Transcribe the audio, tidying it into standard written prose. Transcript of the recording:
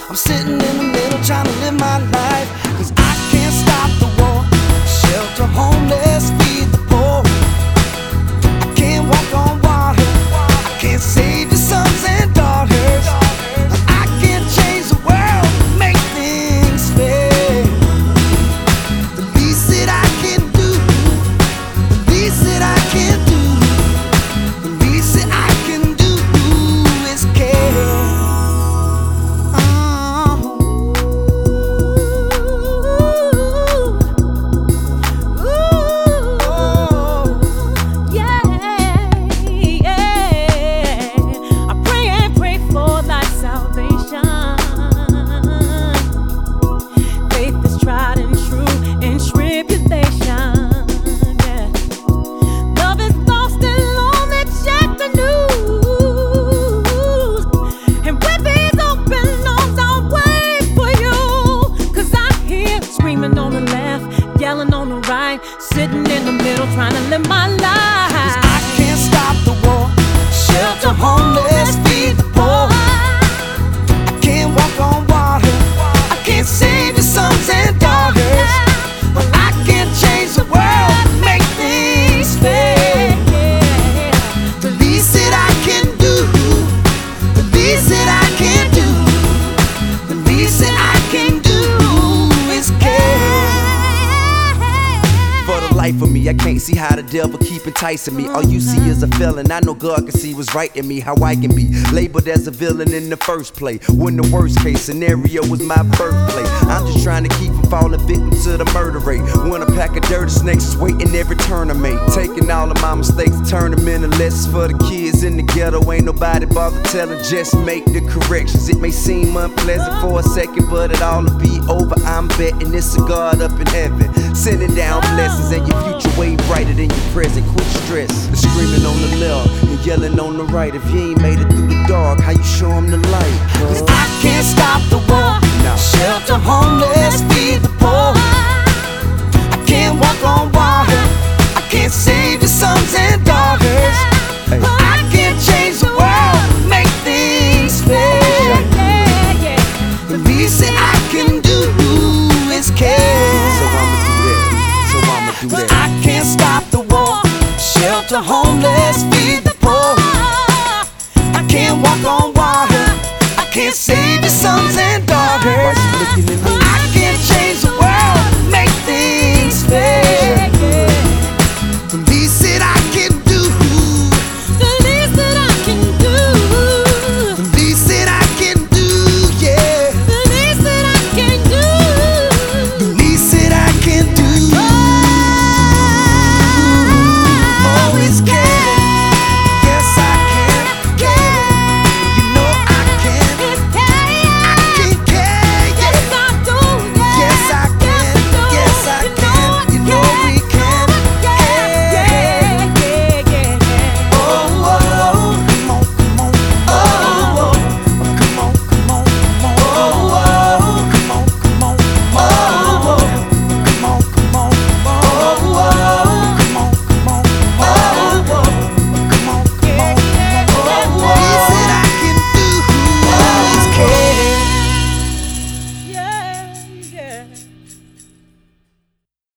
I'm sitting in the middle trying to live my life, 'cause I can't stop the war. Shelter homeless, feed the poor. I can't walk on water. I can't save your sons and daughters. I can't change the world, make things fair. The least that I can do, the least that I can do, the least that I can do is care. Sitting in the middle trying to live my life. 'Cause I can't stop the war. Shelter homeless, feed the poor. I can't walk on water. I can't save your sons and daughters. But I can't change the world, make things fair. The least that I can do, the least that I can do, the least that I can do is care. For the life of me, I can't see how the devil keep enticing me. All you see is a feeling. I know God can see what's right in me, how I can be labeled as a villain in the first place, when the worst case scenario was my birthplace. I'm just trying to keep from falling victim to the murder rate, when a pack of dirty snakes is waiting every turn I make. Taking all of my mistakes, turn them into lessons for the kids in the ghetto. Ain't nobody bother telling, just make the corrections. It may seem unpleasant for a second, but it all will be over. I'm betting it's a God up in heaven, sending down blessings, and your future way brighter than your present. Quit stress, screaming on the left and yelling on the right. If you ain't made it through the dark, how you show them the light? 'Cause I can't stop the war. Shelter homeless, feed the poor. I can't walk on water. I can't save your sons and daughters. But I can't change the world, make things fair. The least that I can do is care. So I'ma do that. So I'ma do But that. I can't stop the war. Shelter homeless, feed the poor. I can't walk on water. I can't save your sons and daughters. Looking in